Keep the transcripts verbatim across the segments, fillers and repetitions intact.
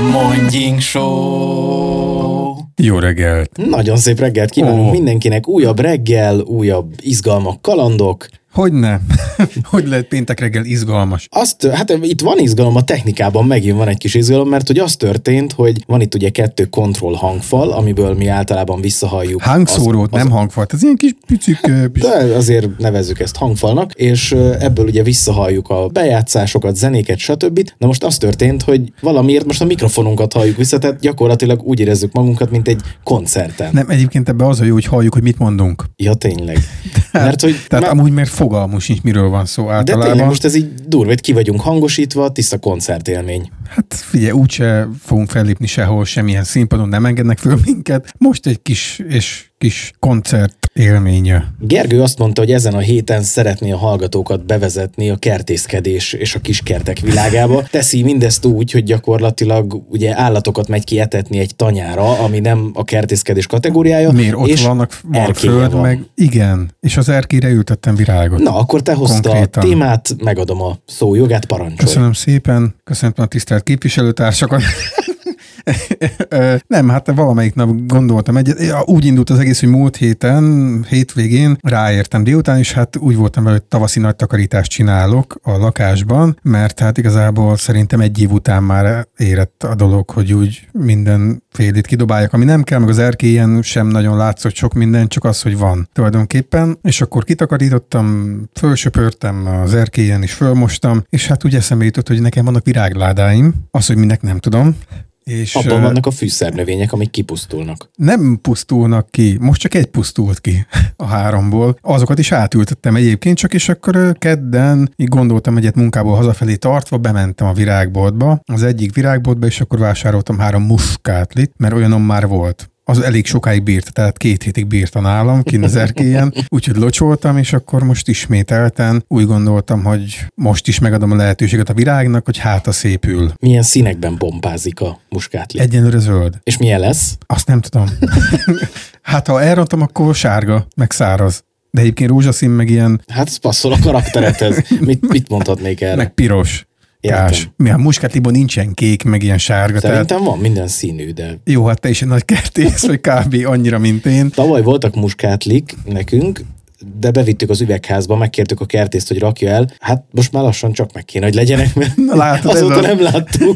Mondjink Show! Jó reggelt! Nagyon szép reggelt kívánunk oh. mindenkinek. Újabb reggel, újabb izgalmak, kalandok. Hogyne? Hogy lehet péntek reggel izgalmas? Azt, hát itt van izgalom a technikában, megint van egy kis izgalom, mert hogy az történt, hogy van itt ugye kettő kontroll hangfal, amiből mi általában visszahalljuk. Hangszórót, az, az, nem hangfal, ez ilyen kis picik... De azért nevezzük ezt hangfalnak, és ebből ugye visszahalljuk a bejátszásokat, zenéket, stb. Na most az történt, hogy valamiért most a mikrofonunkat halljuk vissza, tehát gyakorlatilag úgy érezzük magunkat, mint egy koncerten. Nem, egyébként ebben az a jó, hogy halljuk, hogy mit mondunk. Ja, tényleg. Mert, hogy tehát már... amúgy mert fogalmunk sincs, miről van szó általában. De tényleg most ez így durva, hogy ki vagyunk hangosítva, tiszta koncertélmény. Hát figyelj, úgyse fogunk fellépni sehol, semmilyen színpadon nem engednek föl minket. Most egy kis és kis koncert élménye. Gergő azt mondta, hogy ezen a héten szeretné a hallgatókat bevezetni a kertészkedés és a kiskertek világába. Teszi mindezt úgy, hogy gyakorlatilag ugye állatokat megy ki etetni egy tanyára, ami nem a kertészkedés kategóriája. Miért? Ott és vannak van föld, van. Meg igen, és az erkélyre ültettem virágot. Na, akkor te hozta konkrétan a témát, megadom a szójogát, parancsolj. Köszönöm szépen, köszönöm a tisztelt képviselőtársakat. Nem, hát valamelyik nap gondoltam egyet. Úgy indult az egész, hogy múlt héten, hétvégén ráértem délután, és hát úgy voltam vele, hogy tavaszi nagy takarítást csinálok a lakásban, mert hát igazából szerintem egy év után már érett a dolog, hogy úgy minden félét kidobáljak, ami nem kell, meg az erkélyen sem nagyon látszott sok minden, csak az, hogy van tulajdonképpen. És akkor kitakarítottam, fölsöpörtem az erkélyen is, fölmostam, és hát úgy eszembe jutott, hogy nekem vannak virágládáim, az, hogy minek nem tudom. És abban vannak a fűszernövények, amik kipusztulnak. Nem pusztulnak ki, most csak egy pusztult ki a háromból. Azokat is átültettem egyébként csak, és akkor kedden így gondoltam egyet munkából hazafelé tartva, bementem a virágboltba, az egyik virágboltba, és akkor vásároltam három muskátlit, mert olyanom már volt. Az elég sokáig bírt, tehát két hétig bírta nálam, kint az erkélyen, úgyhogy locsoltam, és akkor most ismételten úgy gondoltam, hogy most is megadom a lehetőséget a virágnak, hogy háta szépül. Milyen színekben bombázik a muskátli? Egyenlőre zöld. És milyen lesz? Azt nem tudom. Hát ha elrontom, akkor sárga, meg száraz. De egyébként rózsaszín, meg ilyen... Hát ez passzol a karakteredhez. Mit, mit mondhatnék erre? Meg piros. Kás. Mi a muskátliban nincsen kék, meg ilyen sárga. Szerintem tehát... van minden színű, de... Jó, hát te is egy nagy kertész, vagy kb. Annyira, mint én. Tavaly voltak muskátlik nekünk, de bevittük az üvegházba, megkértük a kertészt, hogy rakja el. Hát most már lassan csak meg kéne, hogy legyenek, mert na, látod, azóta nem láttuk.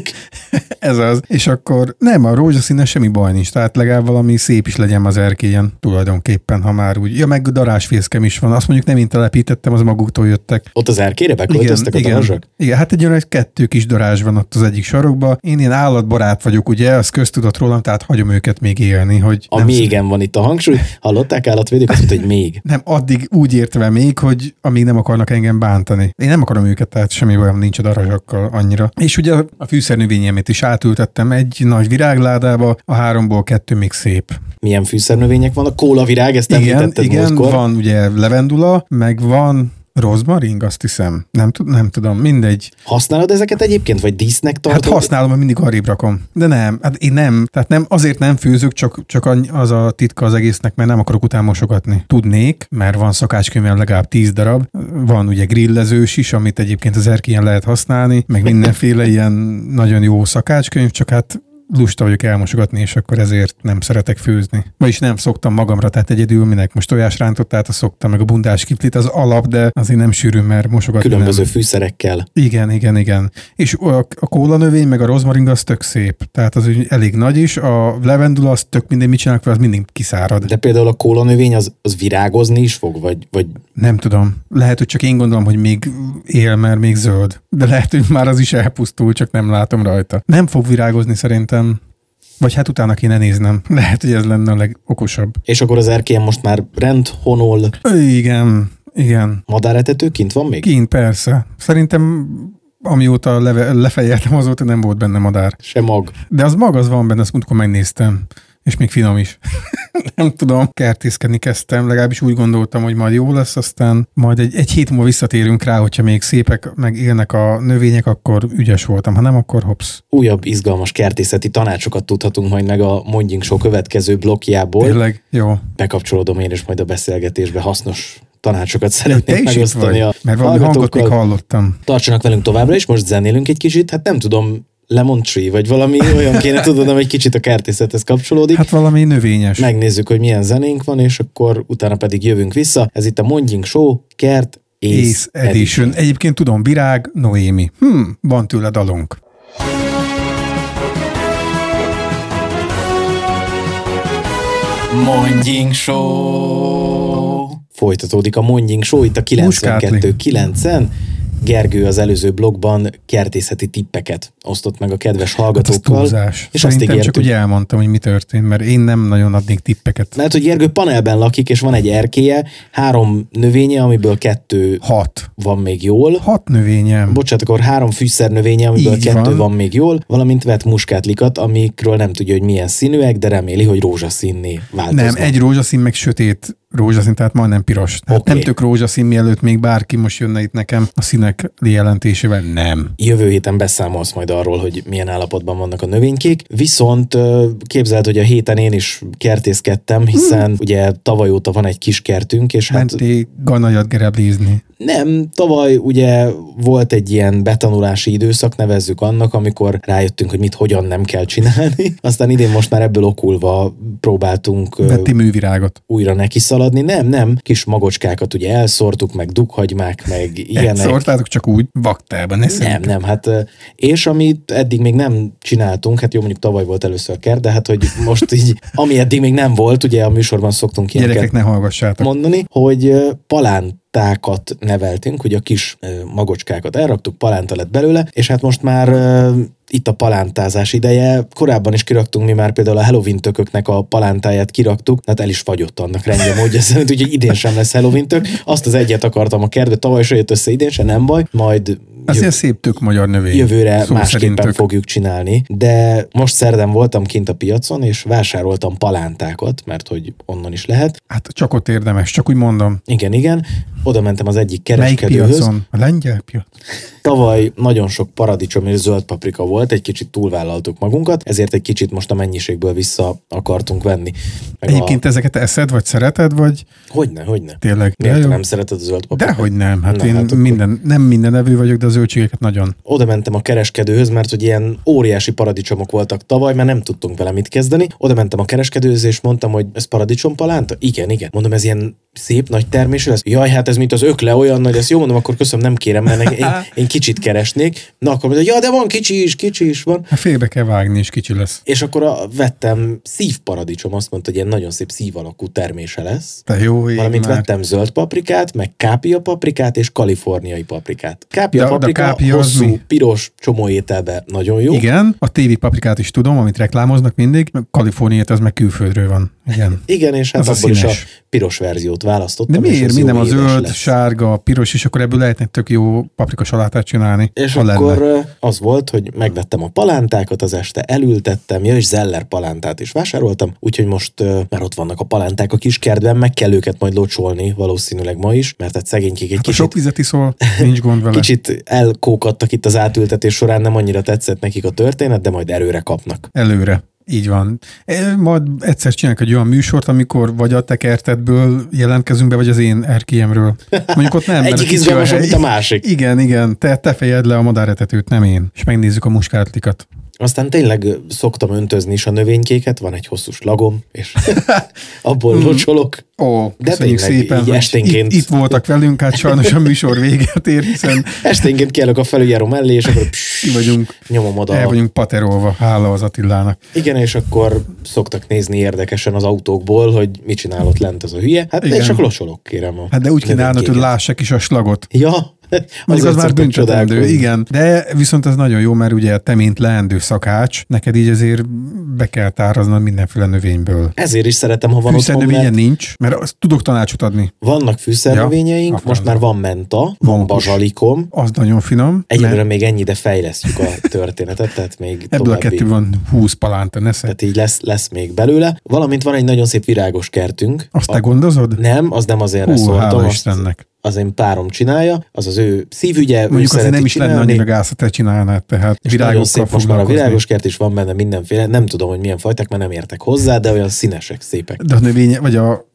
Ez az. És akkor nem, a rózsaszínnel semmi baj nincs, tehát legalább valami szép is legyen az erkélyen tulajdonképpen, ha már úgy. Ja, meg darázsfészkem is van. Azt mondjuk nem én telepítettem, az maguktól jöttek. Ott az erkélyre beköltöztek a darazsak? Igen, hát egy olyan kettő kis darázs van ott az egyik sarokban. Én ilyen állatbarát vagyok, ugye, az köztudott rólam, tehát hagyom őket még élni, hogy a mégen van itt a hangsúly. Hallották állatvédők, azt mondta, hogy még. Nem, addig úgy értve még, hogy amíg nem akarnak engem bántani. Én nem akarom őket, tehát semmi bajom nincs a darazsakkal annyira. És ugye a fűszernövényemet is átültettem egy nagy virágládába, a háromból kettő még szép. Milyen fűszernövények van? A kólavirág, ezt igen, említetted igen, múltkor. Van ugye levendula, meg van rozmaring, azt hiszem. Nem, nem tudom, mindegy. Használod ezeket egyébként, vagy dísznek tartod? Hát használom, mert mindig arrébb rakom. De nem, hát én nem. Tehát nem, azért nem főzök, csak, csak az a titka az egésznek, mert nem akarok utána mosogatni. Tudnék, mert van szakácskönyvem legalább tíz darab. Van ugye grillezős is, amit egyébként az erkélyen lehet használni, meg mindenféle ilyen nagyon jó szakácskönyv, csak hát lusta vagyok elmosogatni, és akkor ezért nem szeretek főzni. Vagyis nem szoktam magamra, tehát egyedül minek most tojásrántottát, azt szoktam, meg a bundás kiplit az alap, de azért nem sűrű, mert mosogatni különböző nem. Fűszerekkel. Igen, igen, igen. És a, a kólanövény, meg a rozmaring az tök szép. Tehát az elég nagy is, a levendula az tök minden mit csinálnak, az mindig kiszárad. De például a kólanövény az, az virágozni is fog, vagy, vagy... Nem tudom. Lehet, hogy csak én gondolom, hogy még él, mert még zöld. De lehet, hogy már az is elpusztul, csak nem látom rajta. Nem fog virágozni szerintem. Vagy hát utána kéne néznem. Lehet, hogy ez lenne a legokosabb. És akkor az erkélyen most már rend, honol? Igen, igen. Madáretető kint van még? Kint, persze. Szerintem amióta leve, lefejeltem, azóta nem volt benne madár. Se mag. De az mag az van benne, azt múltkor megnéztem. És még finom is. Nem tudom, kertészkedni kezdtem, legalábbis úgy gondoltam, hogy majd jó lesz, aztán majd egy, egy hét múlva visszatérünk rá, hogyha még szépek, meg élnek a növények, akkor ügyes voltam, ha nem, akkor hopsz. Újabb izgalmas kertészeti tanácsokat tudhatunk majd meg a Mondjink Show következő blokkjából. Tényleg? Jó. Bekapcsolódom én is majd a beszélgetésbe, hasznos tanácsokat szeretnék megosztani vagy, a mert valami hangot még hallottam. Tartsanak velünk továbbra is, most zenélünk egy kicsit, hát nem tudom, lemon tree, vagy valami olyan kéne, tudod, egy kicsit a kertészethez kapcsolódik. Hát valami növényes. Megnézzük, hogy milyen zenénk van, és akkor utána pedig jövünk vissza. Ez itt a Mondjink Show, Kert, Ace, Ace Edition. Edition. Egyébként tudom, Virág, Noémi. Hm, van tőle dalunk. Mondjink Show! Folytatódik a Mondjink Show itt a kilencvenkettő kilencen. Gergő az előző blogban kertészeti tippeket osztott meg a kedves hallgatókkal. Hát és Szerintem azt ígértük, csak úgy elmondtam, hogy mi történt, mert én nem nagyon adnék tippeket. Mert hogy Gergő panelben lakik, és van egy erkélye, három növénye, amiből kettő Hat. van még jól. Hat növényem. Bocsánat, akkor három fűszer növénye, amiből Így kettő van. van még jól, valamint vett muskátlikat, amikről nem tudja, hogy milyen színűek, de reméli, hogy rózsaszínné változnak. Nem, egy rózsaszín, meg sötét rózsaszín, tehát majdnem piros. Tehát okay. Nem tök rózsaszín, mielőtt még bárki most jönne itt nekem a színek jelentésével, nem. Jövő héten beszámolsz majd arról, hogy milyen állapotban vannak a növénykék. Viszont képzeld, hogy a héten én is kertészkedtem, hiszen hmm. ugye tavaly óta van egy kis kertünk, és Menté hát... ganajat gereblizni. Nem, tavaly ugye volt egy ilyen betanulási időszak, nevezzük annak, amikor rájöttünk, hogy mit hogyan nem kell csinálni. Aztán idén most már ebből okulva próbáltunk Vetti művirágot. újra neki szaladni. Nem, nem, kis magocskákat ugye elszórtuk, meg dughagymák, meg ilyenek. Elszórtátok csak úgy vaktában, ne Nem, nem, hát és amit eddig még nem csináltunk, hát jó, mondjuk tavaly volt először kert, de hát hogy most így, ami eddig még nem volt, ugye a műsorban szoktunk ilyeneket Gyerekek, ne hallgassátok. mondani, hogy palán tákat neveltünk, ugye a kis uh, magocskákat elraktuk, palánta lett belőle, és hát most már uh, itt a palántázás ideje. Korábban is kiraktunk mi már például a Halloween tököknek a palántáját kiraktuk, hát el is fagyott annak rendje módja szerint, úgyhogy idén sem lesz Halloween tök. Azt az egyet akartam a kertbe, tavaly se jött össze, idén se, nem baj, majd Ez ilyen szép tök magyar növény. Jövőre másképpen fogjuk csinálni, de most szerdán voltam kint a piacon, és vásároltam palántákat, mert hogy onnan is lehet. Hát csak ott érdemes, csak úgy mondom. Igen, igen. Oda mentem az egyik kereskedőhöz. Melyik piacon? A lengyel piac? Tavaly nagyon sok paradicsom és zöld paprika volt, egy kicsit túlvállaltuk magunkat, ezért egy kicsit most a mennyiségből vissza akartunk venni. Meg Egyébként a... ezeket eszed, vagy szereted, vagy? Hogyne, hogyne. Tényleg. Miért nem szereted a zöld paprikát? Dehogy nem, hát Na, én hát minden, nem minden evő vagyok, de a zöldségeket nagyon. Oda mentem a kereskedőhöz, mert hogy ilyen óriási paradicsomok voltak tavaly, mert nem tudtunk vele mit kezdeni. Oda mentem a kereskedőhöz, és mondtam, hogy ez paradicsompalánta? Igen, igen. Mondom, ez ilyen szép nagy termésű lesz. Jaj, hát ez mint az ökle, olyan nagy, ez jó, mondom, akkor köszönöm, nem kérem, mert én, én kicsit keresnék. Na akkor mondja, ja, de van kicsi is, kicsi is van. Hát félbe kell vágni, és kicsi lesz. És akkor a, vettem szívparadicsom, azt mondta, hogy ilyen nagyon szép szív alakú termése lesz. De jó ég Valamint már. vettem zöld paprikát, meg kápia paprikát és kaliforniai paprikát. Kápia de, paprika, de kápia hosszú, mi? piros, csomó ételbe nagyon jó. Igen, a tévi paprikát is tudom, amit reklámoznak mindig, Kaliforniát az meg külföldről van. Igen, Igen, és hát abból is a piros verziót választottam. De miért? Minden a zöld, lesz. sárga, piros, és akkor ebből lehetne tök jó paprikasalátát csinálni. És akkor lenne. Az volt, hogy megvettem a palántákat, az este elültettem, ja, és zeller palántát is vásároltam, úgyhogy most uh, már ott vannak a palánták a kiskertben, meg kell őket majd locsolni, valószínűleg ma is, mert hát szegénykék egy hát kicsit... sok vizet iszol, nincs gond vele. Kicsit elkókadtak itt az átültetés során, nem annyira tetszett nekik a történet, de majd erőre kapnak. Előre. Így van. Majd egyszer csinálok egy olyan műsort, amikor vagy a te kertedből jelentkezünk be, vagy az én erkélyemről. Mondjuk ott nem. Egyik izgalmasabb, mint a másik. Igen, igen. Te, te fejed le a madáretetőt, nem én. És megnézzük a muskátlikat. Aztán tényleg szoktam öntözni is a növénykéket, van egy hosszú slagom, és abból locsolok. Ó, de tényleg szépen, így esténként... Itt, itt voltak velünk, hát sajnos a műsor véget ér, hiszen... esténként kiállok a felüljáró mellé, és akkor pss, vagyunk, nyomom oda. El vagyunk paterolva, hála az Attilának. Igen, és akkor szoktak nézni érdekesen az autókból, hogy mit csinál ott lent az a hülye. Hát én csak locsolok, kérem. Hát de úgy kínálnod, hogy lássák is a slagot. Ja, az, az már büntetendő, igen. De viszont ez nagyon jó, mert ugye te, mint leendő szakács, neked így azért be kell táraznod mindenféle növényből. Ezért is szeretem, ha van otthon, mert... nincs, mert azt tudok tanácsot adni. Vannak fűszernövényeink, ja, most már van menta, van bazsalikom. Az nagyon finom. Egyelőre mert... még ennyi, de fejlesztjük a történetet, tehát még ebből további... a kettő van húsz palánta, ne szed. Tehát így lesz, lesz még belőle. Valamint van egy nagyon szép virágos kertünk. Azt a... te gondozod? Nem, az nem azért Hú, szóltam. Istennek. Az én párom csinálja, az az ő szívügye, mondjuk azért nem is lenne annyira gáz, ha te csinálnád, tehát virágokkal szép, most már a virágos kert is van benne mindenféle, nem tudom, hogy milyen fajták, mert nem értek hozzá, de olyan színesek, szépek. De a növény, vagy a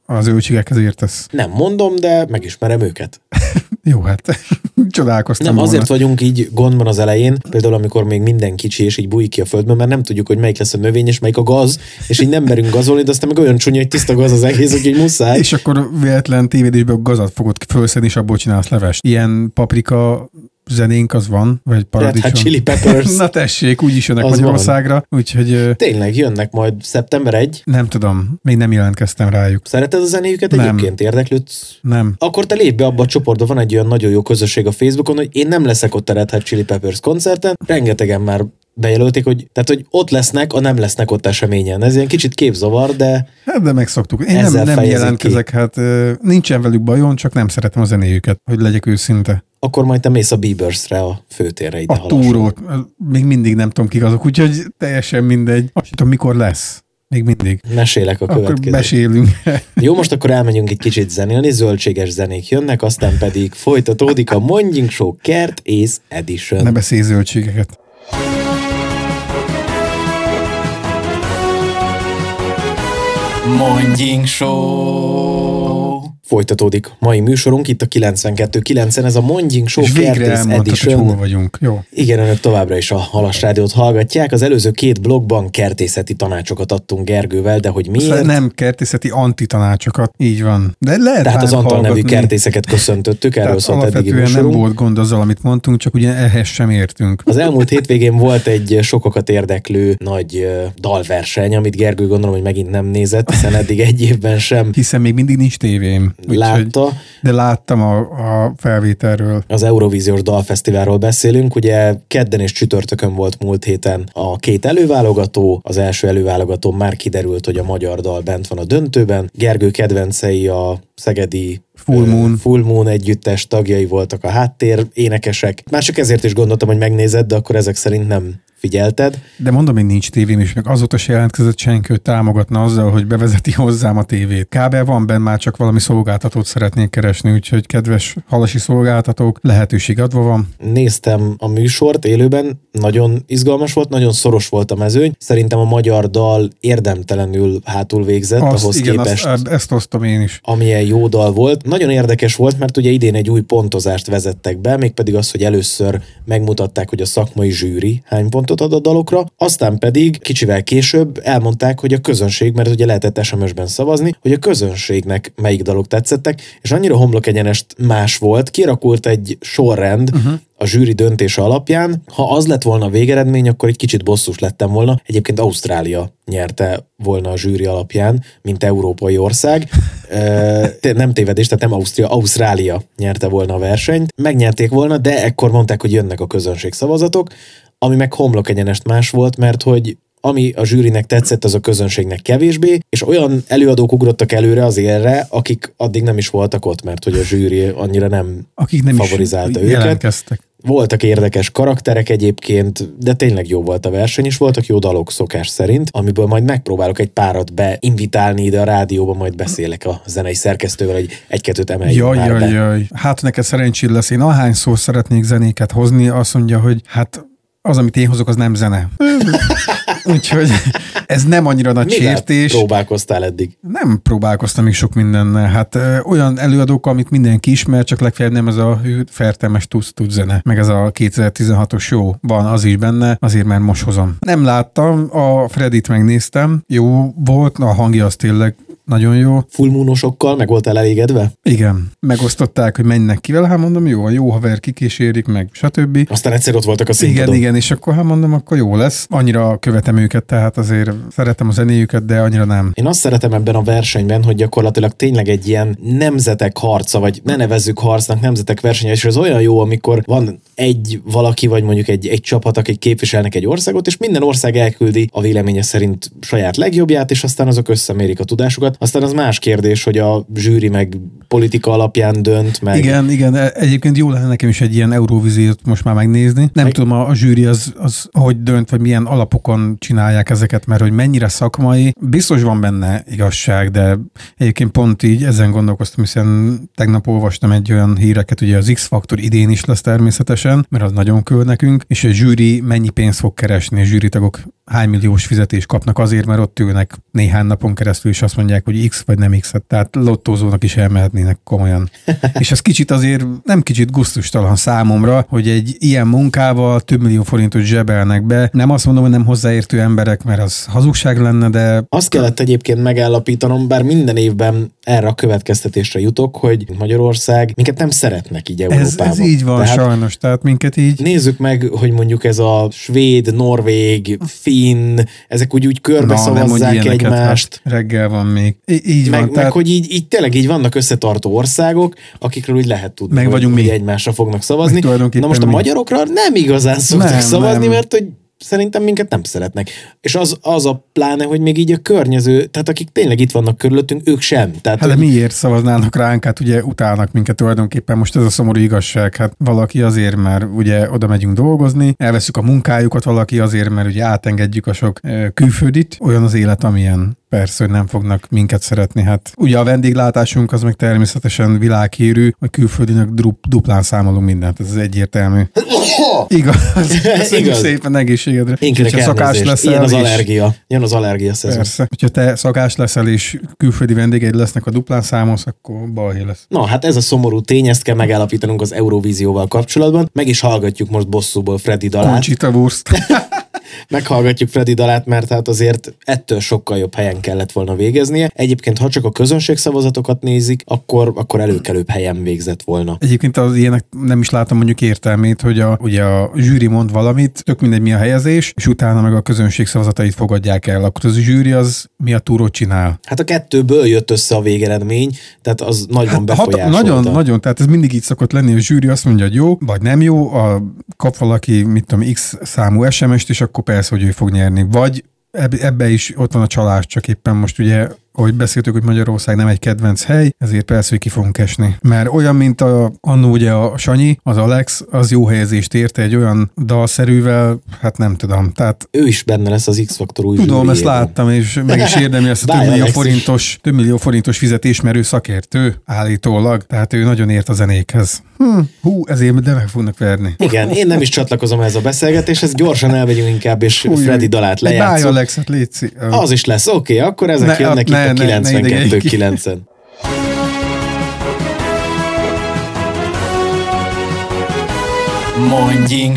a zöldségekhez értesz. Nem mondom, de megismerem őket. Jó, hát csodálkoztam Nem, volna. azért vagyunk így gondban az elején, például amikor még minden kicsi és így bújik ki a földben, mert nem tudjuk, hogy melyik lesz a növény és melyik a gaz, és így nem merünk gazolni, de aztán meg olyan csúnya, hogy tiszta gaz az egész, úgyhogy muszáj. És akkor véletlen tévedésből gazat fogod fölszedni, és abból csinálsz levest. Ilyen paprika zenénk az van, vagy paradicsom. Hát Chili Peppers. Na tessék, úgy is jönnek Az Magyarországra, úgyhogy... Tényleg jönnek majd szeptember elseje. Nem tudom, még nem jelentkeztem rájuk. Szereted a zenéjüket Nem. egyébként? Érdeklődsz? Nem. Akkor te lépj be abba a csoportba, van egy olyan nagyon jó közösség a Facebookon, hogy én nem leszek ott a Red Hot Chili Peppers koncerten, rengetegen már bejelölték, hogy, tehát, hogy ott lesznek, a nem lesznek ott eseményen. Ez ilyen kicsit képzavar, de... Hát de megszoktuk. Én nem, nem jelentkezek, ki. hát nincsen velük bajom, csak nem szeretem a zenéjüket, hogy legyek őszinte. Akkor majd te mész a Biebersre a főtérre ide A túrót, még mindig nem tudom kik azok, úgyhogy teljesen mindegy. Azt tudom, mikor lesz. Még mindig. Mesélek a következő. Akkor mesélünk. Jó, most akkor elmegyünk egy kicsit zenélni, zöldséges zenék jönnek, aztán pedig folytatódik a Mondjink Show Kert Ész Edition. Ne beszélj zöldségeket. Mondjink Show. Folytatódik mai műsorunk, itt a kilencvenkettő kilencen, ez a Mondjink Show Kertész Edition. Hogy hol vagyunk. Jó. Igen, önök továbbra is a Halas Rádiót hallgatják. Az előző két blogban kertészeti tanácsokat adtunk Gergővel, de hogy miért? Aztán nem kertészeti antitanácsokat, így van. De lehet Tehát az Antal nevű kertészeket köszöntöttük, erről szólt eddigi műsorunk. Nem volt gond azzal, amit mondtunk, csak ugye ehhez sem értünk. Az elmúlt hétvégén volt egy sokakat érdeklő nagy dalverseny, amit Gergő gondolom, hogy megint nem nézett, hiszen eddig egy évben sem. Hiszen még mindig nincs tévém. Látta. Úgy, de láttam a, a felvételről. Az Eurovíziós Dalfesztiválról beszélünk, ugye kedden és csütörtökön volt múlt héten a két előválogató, az első előválogatón már kiderült, hogy a magyar dal bent van a döntőben. Gergő kedvencei a szegedi Full Moon. Full Moon együttes tagjai voltak a háttér énekesek. Már csak ezért is gondoltam, hogy megnézed, de akkor ezek szerint nem figyelted. De mondom, hogy nincs tévém, és meg azóta se jelentkezett senki, hogy támogatna azzal, hogy bevezeti hozzám a tévét. Kábel van benne, már csak valami szolgáltatót szeretnék keresni, úgyhogy kedves halasi szolgáltatók, lehetőség adva van. Néztem a műsort élőben, nagyon izgalmas volt, nagyon szoros volt a mezőny. Szerintem a magyar dal érdemtelenül hátul végzett, azt, ahhoz igen, képest. Azt, ezt osztom én is. Amilyen jó dal volt. Nagyon érdekes volt, mert ugye idén egy új pontozást vezettek be, mégpedig az, hogy először megmutatták, hogy a szakmai zsűri hány pontot ad a dalokra, aztán pedig kicsivel később elmondták, hogy a közönség, mert ugye lehetett es em es-ben szavazni, hogy a közönségnek melyik dalok tetszettek, és annyira homlok egyenest más volt, kirakult egy sorrend, uh-huh. a zsűri döntése alapján. Ha az lett volna a végeredmény, akkor egy kicsit bosszus lettem volna. Egyébként Ausztrália nyerte volna a zsűri alapján, mint európai ország. E, nem tévedés, tehát nem Ausztria, Ausztrália nyerte volna a versenyt. Megnyerték volna, de ekkor mondták, hogy jönnek a közönség szavazatok, ami meg homlok egyenest más volt, mert hogy ami a zsűrinek tetszett, az a közönségnek kevésbé, és olyan előadók ugrottak előre az élre, akik addig nem is voltak ott, mert hogy a zsűri annyira nem, akik nem favorizálta is őket. Voltak érdekes karakterek egyébként, de tényleg jó volt a verseny, és voltak jó dalok szokás szerint, amiből majd megpróbálok egy párat beinvitálni ide a rádióba, majd beszélek a zenei szerkesztővel, hogy egy-kettőt emeljünk jaj, már jaj, be. Jaj. Hát neked szerencséd lesz. Én ahányszor szeretnék zenéket hozni, azt mondja, hogy hát az, amit én hozok, az nem zene. Úgyhogy ez nem annyira nagy Mivel sértés. próbálkoztál eddig? Nem próbálkoztam még sok mindennel. Hát ö, olyan előadók, amit mindenki ismer, csak legfeljebb nem ez a fertelmes tusz-tusz zene. Meg ez a kétezer-tizenhatos showban az is benne, azért már most hozom. Nem láttam, a Fredit megnéztem, jó volt, a hangja az tényleg nagyon jó. Full Moonosokkal meg voltál elégedve? Igen. Megosztották, hogy mennek ki vele, hát mondom, jó, a jó haver kikísérik meg, stb. Aztán egyszer ott voltak a színpadon. Igen, igen, és akkor hát mondom, akkor jó lesz. Annyira követem őket, tehát azért szeretem a zenéjüket, de annyira nem. Én azt szeretem ebben a versenyben, hogy gyakorlatilag tényleg egy ilyen nemzetek harca, vagy ne nevezzük harcnak, nemzetek versenye, és ez olyan jó, amikor van egy valaki, vagy mondjuk egy, egy csapat, akik képviselnek egy országot, és minden ország elküldi a véleménye szerint saját legjobbját, és aztán azok összemérik a tudásukat. Aztán az más kérdés, hogy a zsűri meg politika alapján dönt, meg... Igen, igen, egyébként jó lenne nekem is egy ilyen Eurovíziót most már megnézni. Nem meg... tudom, a, a zsűri az, az hogy dönt, vagy milyen alapokon csinálják ezeket, mert hogy mennyire szakmai. Biztos van benne igazság, de egyébként pont így ezen gondolkoztam, hiszen tegnap olvastam egy olyan híreket, ugye az X-faktor idén is lesz természetesen, mert az nagyon köl nekünk, és a zsűri mennyi pénzt fog keresni, a zsűritagok hány milliós fizetést kapnak azért, mert ott ülnek néhány napon keresztül, és azt mondják, hogy X vagy nem X, tehát lottózónak is elmehetnének komolyan. És ez kicsit azért nem kicsit gusztustalan számomra, hogy egy ilyen munkával több millió forintot zsebelnek be. Nem azt mondom, hogy nem hozzáértő emberek, mert az hazugság lenne, de... Azt kellett egyébként megállapítanom, bár minden évben erre a következtetésre jutok, hogy Magyarország minket nem szeretnek így Európában. Ez, ez így van, tehát sajnos, tehát minket így... Nézzük meg, hogy mondjuk ez a svéd, norvég, finn, ezek úgy, úgy körbe Na, szavazzák nem, egymást. Hát reggel van még. I- így meg, van. Meg tehát... hogy így, így tényleg így vannak összetartó országok, akikről úgy lehet tudni, meg hogy, hogy egymásra fognak szavazni. Na most a mi? magyarokra nem igazán szoktak nem, szavazni, nem. mert hogy szerintem minket nem szeretnek. És az, az a pláne, hogy még így a környező, tehát akik tényleg itt vannak körülöttünk, ők sem. Tehát, hát hogy... de miért szavaznának ránk? Hát ugye utálnak minket tulajdonképpen, most ez a szomorú igazság. Hát valaki azért, mert ugye oda megyünk dolgozni, elveszük a munkájukat, valaki azért, mert ugye átengedjük a sok külföldit. Olyan az élet, amilyen. Persze, hogy nem fognak minket szeretni. Hát ugye a vendéglátásunk az meg természetesen világhírű, hogy külföldinek duplán számolunk mindent. Ez egyértelmű. Igaz. Igaz. Szépen egészségedre. És ha szakás leszel, Ilyen az allergia. Jön az allergia szezon. Persze. Hogyha te szakás leszel és külföldi vendégeid lesznek a duplán számolsz, akkor balhé lesz. Na, hát ez a szomorú tény, ezt kell megállapítanunk az Eurovízióval kapcsolatban. Meg is hallgatjuk most bosszúból Freddy dalát. Conchita Wurst. Meghallgatjuk Freddy dalát, mert hát azért ettől sokkal jobb helyen kellett volna végeznie. Egyébként, ha csak a közönségszavazatokat nézik, akkor, akkor előkelőbb helyen végzett volna. Egyébként az ilyenek nem is látom mondjuk értelmét, hogy a, ugye a zsűri mond valamit, tök mindegy mi a helyezés, és utána meg a közönségszavazatait fogadják el. Akkor az a zsűri az mi a túrót csinál? Hát a kettőből jött össze a végeredmény, tehát az nagyban hát, befolyásolta. Nagyon, nagyon, tehát ez mindig így szokott lenni, a zsűri azt mondja, hogy jó, vagy nem jó, a, kap valaki, mit tudom, X számú es em est, és akkor persze, hogy ő fog nyerni. Vagy ebbe is ott van a csalás, csak éppen most ugye, ahogy beszéltük, hogy Magyarország nem egy kedvenc hely, ezért persze, hogy ki fogunk esni. Mert olyan, mint a, annó ugye a Sanyi, az Alex, az jó helyezést érte egy olyan dalszerűvel, hát nem tudom. Tehát ő is benne lesz az X-faktor új tudom, zsűriében. Ezt láttam, és meg is érdemli ezt a több millió forintos, több millió forintos fizetés, mert ő szakértő állítólag, tehát ő nagyon ért a zenékhez. Hm, hú, ezért de meg fognak verni. Igen, én nem is csatlakozom ez a beszélgetéshez, gyorsan elmegyünk inkább, és Fúj, Freddy dalát lejátszunk. Báj Alexet, létszi. Az is lesz, oké, okay, akkor ezek ne, jönnek ne, itt a kilencvenkettő kilencen. Morning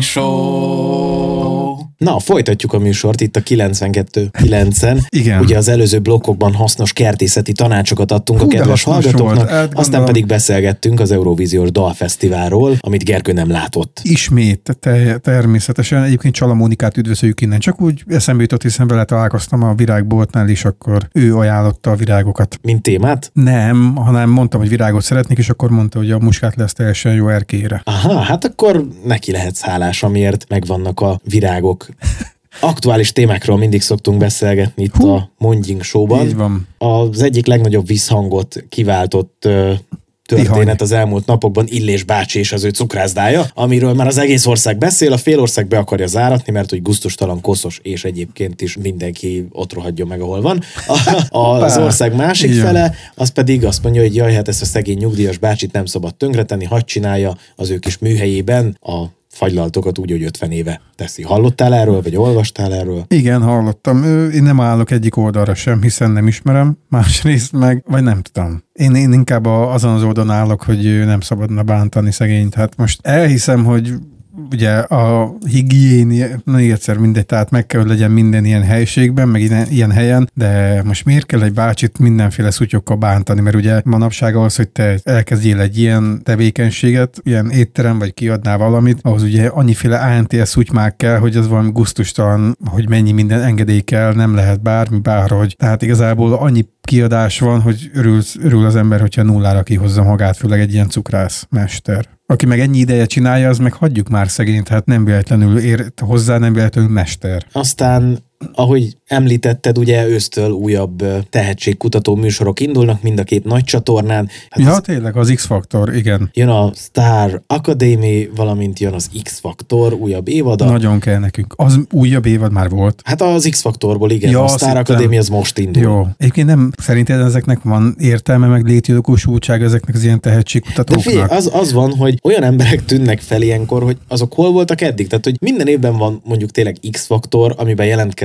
Show. Na, folytatjuk a műsort itt a kilencvenkettő kilencen. Igen. Ugye az előző blokkokban hasznos kertészeti tanácsokat adtunk Hú, a kedves hallgatóknak, aztán gondolom... pedig beszélgettünk az Eurovíziós Dalfesztiválról, amit Gergő nem látott. Ismét, te, természetesen. Egyébként Csala Mónikát üdvözöljük innen. Csak úgy eszembe jutott, hiszen vele találkoztam a virágboltnál, és akkor ő ajánlotta a virágokat. Mint témát? Nem, hanem mondtam, hogy virágot szeretnék, és akkor mondta, hogy a muskát lesz teljesen jó erkélyre. Aha, hát akkor neki lehetsz hálás, amiért megvannak a virágok. Aktuális témákról mindig szoktunk beszélgetni itt Hú, a Morning Show-ban. Így van. Az egyik legnagyobb visszhangot kiváltott uh, történet Tihany. Az elmúlt napokban Illés bácsi és az ő cukrászdája, amiről már az egész ország beszél, a fél ország be akarja záratni, mert hogy gusztustalan, koszos, és egyébként is mindenki ott rohadjon meg, ahol van. A, az ország másik Igen. fele, az pedig azt mondja, hogy jaj, hát ezt a szegény nyugdíjas bácsit nem szabad tönkretenni, hadd csinálja az ő kis műhelyében a fagylaltokat úgy, hogy ötven éve teszi. Hallottál erről, vagy olvastál erről? Igen, hallottam. Én nem állok egyik oldalra sem, hiszen nem ismerem. Másrészt meg, vagy nem tudom. Én, én inkább azon az oldalon állok, hogy nem szabadna bántani szegényt. Hát most elhiszem, hogy ugye a higiénia, na egyszer mindegy, tehát meg kell, hogy legyen minden ilyen helyiségben, meg ilyen, ilyen helyen, de most miért kell egy bácsit mindenféle szutyokkal bántani, mert ugye manapság ahhoz, hogy te elkezdjél egy ilyen tevékenységet, ilyen étterem, vagy kiadnál valamit, ahhoz ugye annyiféle á en té es szutymák kell, hogy az valami gusztustalan, hogy mennyi minden engedély kell, nem lehet bármi, bárhogy. Tehát igazából annyi kiadás van, hogy örül, örül az ember, hogyha nullára kihozza magát, főleg egy ilyen cukrász mester. Aki meg ennyi ideje csinálja, az meg hagyjuk már szegényt, hát nem véletlenül ér hozzá, nem véletlenül mester. Aztán, ahogy említetted, ugye ősztől újabb tehetségkutató műsorok indulnak, mind a két nagy csatornán. Hát ja, tényleg, az X-faktor, igen. Jön a Star Academy, valamint jön az X-faktor újabb évada. Nagyon kell nekünk. Az újabb évad már volt. Hát az X-faktorból, igen. Ja, a Star Academy az most indul. Jó. Egyébként nem, szerinted ezeknek van értelme, meg létjogosultsága ezeknek az ilyen tehetségkutatóknak? De figyelj, az, az van, hogy olyan emberek tűnnek fel ilyenkor, hogy azok hol voltak eddig? Tehát, hogy minden évben van mondjuk tényleg X-faktor, amiben jelentkeznek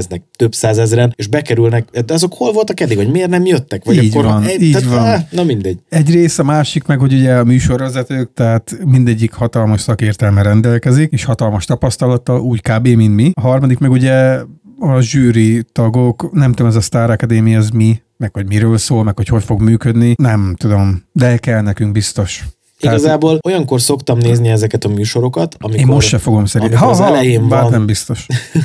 néznek több százezren, és bekerülnek, de azok hol voltak eddig, hogy miért nem jöttek? Vagy így akkor van, egy, így tehát, van. Á, na mindegy. Egy rész, a másik meg, hogy ugye a műsorvezetők, tehát mindegyik hatalmas szakértelme rendelkezik, és hatalmas tapasztalattal, úgy kb. Mint mi. A harmadik meg ugye a zsűri tagok, nem tudom, ez a Star Academy, ez mi, meg hogy miről szól, meg hogy hogy fog működni, nem tudom, de kell nekünk biztos. Igazából tehát, olyankor szoktam nézni ezeket a műsorokat, amikor... Én most se fogom szerintem. Ha, az ha, elején van... nem biztos.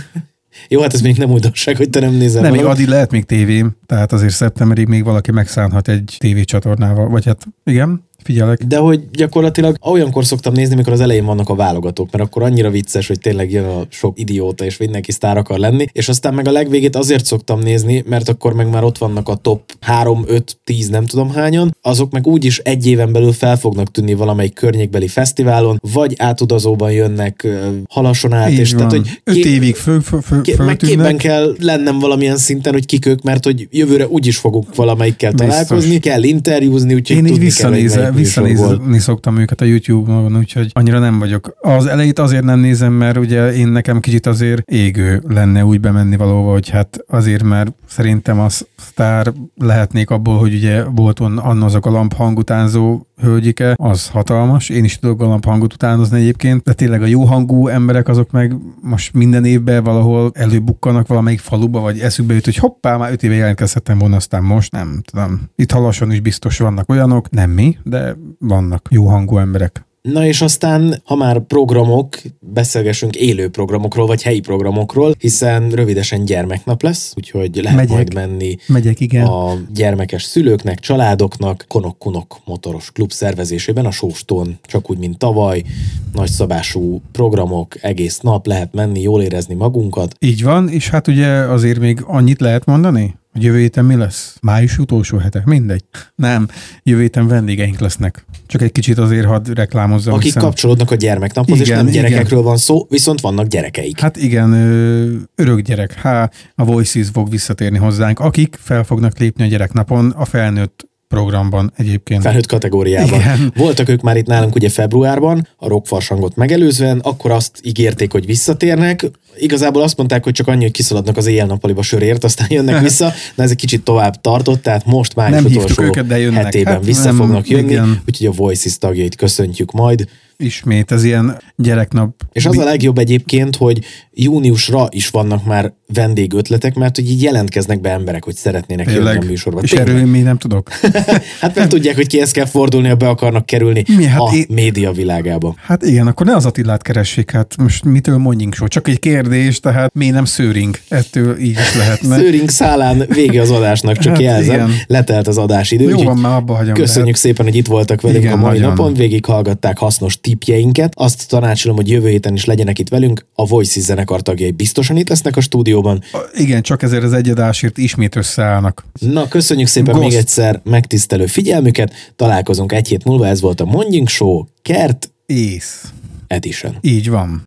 Jó, hát ez még nem újdonság, hogy te nem nézel. Nem, még addig lehet még tévém, tehát azért szeptemberig még valaki megszánhat egy tévécsatornával, vagy hát igen, figyelek. De hogy gyakorlatilag olyankor szoktam nézni, mikor az elején vannak a válogatók, mert akkor annyira vicces, hogy tényleg jön a sok idióta, és mindenki sztár akar lenni, és aztán meg a legvégét azért szoktam nézni, mert akkor meg már ott vannak a top három, öt, tíz, nem tudom hányan, azok meg úgyis egy éven belül fel fognak tűnni valamelyik környékbeli fesztiválon, vagy átutazóban jönnek uh, halason át, így és van. tehát, hogy öt kép, évig föl, föl, föl, kép, meg képben kell lennem valamilyen szinten, hogy kik ők, mert hogy jövőre úgyis fogunk valamelyikkel találkozni, kell interjúzni, úgyhogy én így tudni visszanézem, kell, visszanézni szoktam őket a YouTube-on, úgyhogy annyira nem vagyok. Az elejét azért nem nézem, mert ugye én nekem kicsit azért égő lenne úgy bemenni valóba, hogy hát azért, mert szerintem a sztár lehetnék abból, hogy ugye volt anna azok a lamphangutánzó hölgyike, az hatalmas. Én is tudok galampangot utánozni egyébként, de tényleg a jó hangú emberek azok meg most minden évben valahol előbukkanak valamelyik faluba, vagy eszükbe jut, hogy hoppá, már öt éve jelentkezhettem volna, aztán most nem tudom. Itt Halason is biztos vannak olyanok, nem mi, de vannak jó hangú emberek. Na és aztán, ha már programok, beszélgessünk élő programokról, vagy helyi programokról, hiszen rövidesen gyermeknap lesz, úgyhogy lehet Megyek. majd menni Megyek, igen. a gyermekes szülőknek, családoknak, Konok-Kunok motoros klub szervezésében a Sóstón, csak úgy, mint tavaly, nagyszabású programok, egész nap lehet menni, jól érezni magunkat. Így van, és hát ugye azért még annyit lehet mondani, hogy jövő héten mi lesz? Május utolsó hete? Mindegy. Nem, jövő héten vendégeink lesznek. Csak egy kicsit azért hadd reklámozzam. Akik hiszen... kapcsolódnak a gyermeknaphoz, igen, és nem gyerekekről igen. van szó, viszont vannak gyerekeik. Hát igen, örök gyerek. Há, a Voices fog visszatérni hozzánk, akik fel fognak lépni a gyereknapon a felnőtt programban egyébként. Felnőtt kategóriában. Igen. Voltak ők már itt nálunk ugye februárban, a rockfarsangot megelőzően, akkor azt ígérték, hogy visszatérnek. Igazából azt mondták, hogy csak annyi, hogy kiszaladnak az éjjel-nappaliba sörért, aztán jönnek vissza, de ez egy kicsit tovább tartott, tehát most már is utolsó őket, de hetében hát vissza nem, fognak jönni, igen. Úgyhogy a Voices tagjait köszöntjük majd. Ismét, ez ilyen gyereknap. És az a legjobb egyébként, hogy júniusra is vannak már vendégötletek, mert hogy így jelentkeznek be emberek, hogy szeretnének Tényleg. jönni a műsorba. És erről én még nem tudok. Hát mert tudják, hogy kihez kell fordulni, ha be akarnak kerülni Mi, hát a é... média világába. Hát igen, akkor ne az Attilát keressék, hát most mitől mondjunk so? Csak egy kérdés, tehát mi nem Szőring? Ettől így is lehetne. Szőring szálán vége az adásnak, csak hát jelzem. Igen. Letelt az adásidő. Jó van, már abba hagyom. Köszönjük lehet. szépen, hogy itt voltak velünk igen, a mai nagyon. napon, végig hallgatták hasznos tippjeinket. Azt tanácsolom, hogy jövő héten is legyenek itt velünk. A Voices zenekar tagjai biztosan itt lesznek a stúdióban. Igen, csak ezért az egyadásért ismét összeállnak. Na, köszönjük szépen Ghost. még egyszer megtisztelő figyelmüket. Találkozunk egy hét múlva, ez volt a Mondjunk Show Kert Ész Edition. Így van.